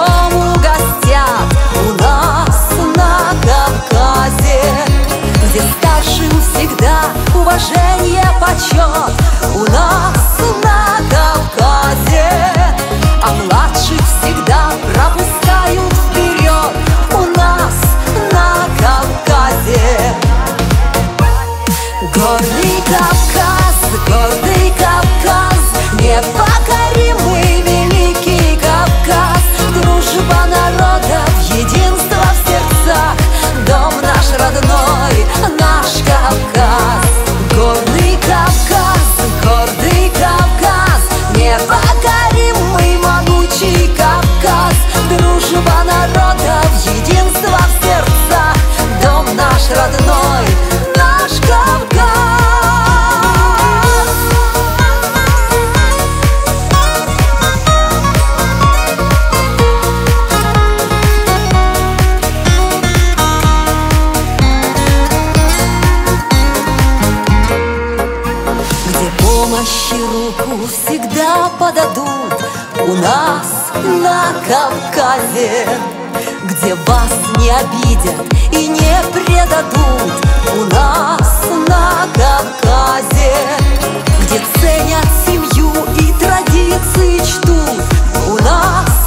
теплом угостят у нас на Кавказе, где старшим всегда уважение, почет у нас на Кавказе, а младших всегда пропускают вперед у нас на Кавказе. Горный Кавказ, гордый Кавказ, непокоримый великий Кавказ, дружба народов, единство в сердцах, дом наш родной, наш Кавказ. Горный Кавказ, гордый Кавказ, непокоримый могучий Кавказ, дружба народов, единство в сердцах, дом наш родной, наш Кавказ. Помощи руку всегда подадут у нас на Кавказе, где вас не обидят и не предадут у нас на Кавказе, где ценят семью и традиции чтут у нас